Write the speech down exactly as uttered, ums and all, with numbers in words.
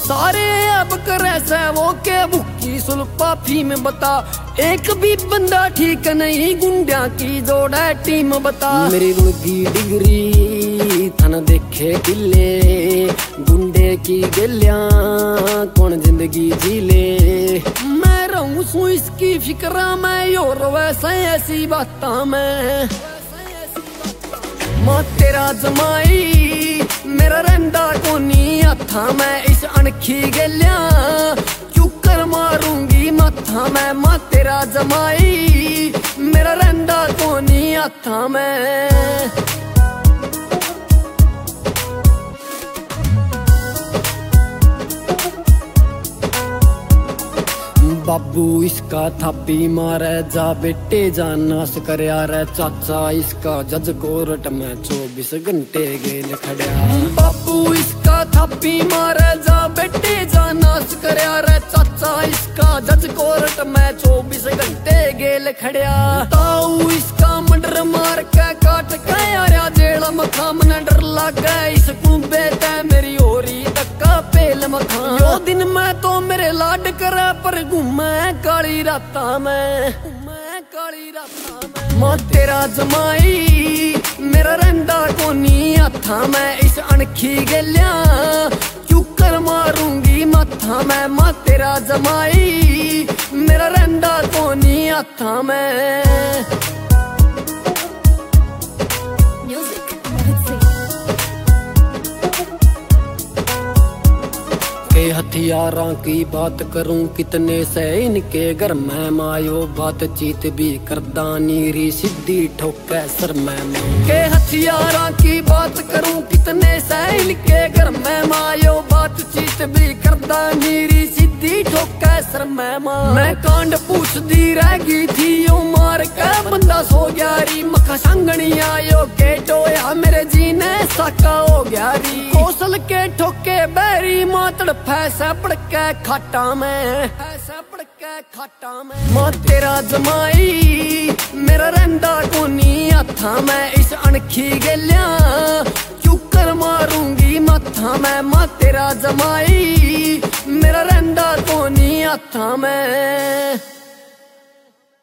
सारे अब करे से वो के भुक्की सुल्पा फीम बता, एक भी बंदा ठीक नहीं गुंडिया की जोड़ा टीम बता। मेरी रुड़गी डिग्री थन देखे किले, गुंडे की गलियां कौन जिंदगी जी ले। मैं रहूं सू इसकी फिक्रा में योर वैसे ऐसी बात में। मां तेरा जमाई मेरा रंदा कोनी हथा में, इस अनखी गलियां चुकर मारूंगी माथा में। मां तेरा जमाई मेरा रंदा कोनी हथा में। बाबू इसका थापी मारे जा बेटे जा नाश करया रे, चाचा इसका जज कोर्ट में चौबीस घंटे गेल खड़या। बाबू इसका थापी मारे जा बेटे जा नाश करया रे, चाचा इसका जज कोर्ट में चौबीस घंटे गेल खड़या। ताऊ इसका मर्डर मार के काट के आया जेल मखा, मने डर लागे इस कुंबे ते मेरी होरी धक्का पेल मखा। यो दिन मैं तो मेरे लाड करे पर घूमे काली राता में, मैं काली राता में। मां तेरा जमाई मेरा रंदा कोनी हथा में, इस अनखी गलियां चुकर मारूंगी माथा में। मां तेरा जमाई मेरा रंदा कोनी हथा में। के हथियारों की बात करूं कितने से इनके घर में, मायो बातचीत भी करदानी री सीधी ठोके सर में। के हथियारों की बात करूं कितने से इनके घर में, मायो बातचीत भी करदानी री सीधी ठोके सर में। मैं कांड पूछ दी रह गई थी यो मार के बंदा सो गया री, मखा संगनी आयो के टोया मेरे जीने साका हो गया री। कौशल के ठोके बैरी मातड़ फैसा पड़ के खाटा में, फैसा पड़ के खाटा में। मां तेरा जमाई मेरा रंदा कोनी हथा में, इस अनखी गलियां चुकर मारूंगी माथा में। मां तेरा जमाई मेरा रंदा कोनी हथा में।